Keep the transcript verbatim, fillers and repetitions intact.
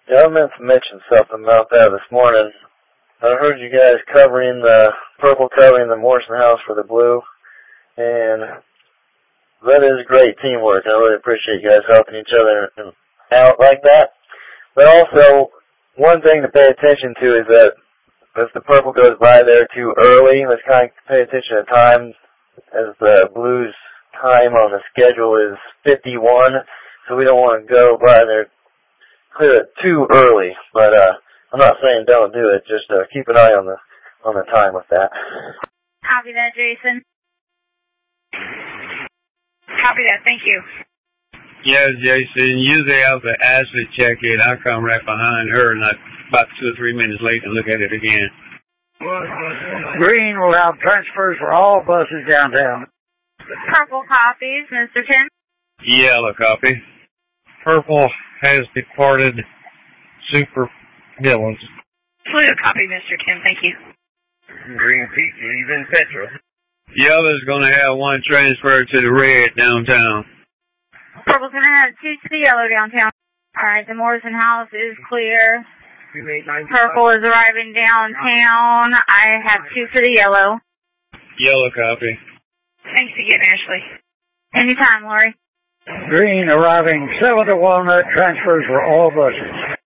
Yeah, I meant to mention something about that this morning. I heard you guys covering the purple, covering the Morrison House for the blue, and that is great teamwork. I really appreciate you guys helping each other out like that. But also, one thing to pay attention to is that if the purple goes by there too early, let's kind of pay attention to time, as the blue's time on the schedule is fifty-one, so we don't want to go by there, clear it too early. But uh, I'm not saying don't do it, just uh, keep an eye on the on the time with that. Copy that, Jason. Copy that, thank you. Yes, Jason, usually after Ashley check it, I come right behind her and I about two or three minutes late and look at it again. Green will have transfers for all buses downtown. Purple copies, Mister Tim. Yellow copy. Purple has departed Super Dillons. Blue copy, Mister Tim, thank you. Green Peak leaving Petrol. Yellow's going to have one transfer to the red downtown. Purple's going to have two to the yellow downtown. All right, the Morrison House is clear. Purple is arriving downtown. I have two for the yellow. Yellow copy. Thanks again, Ashley. Anytime, Lori. Green arriving seven to Walnut, transfers for all buses.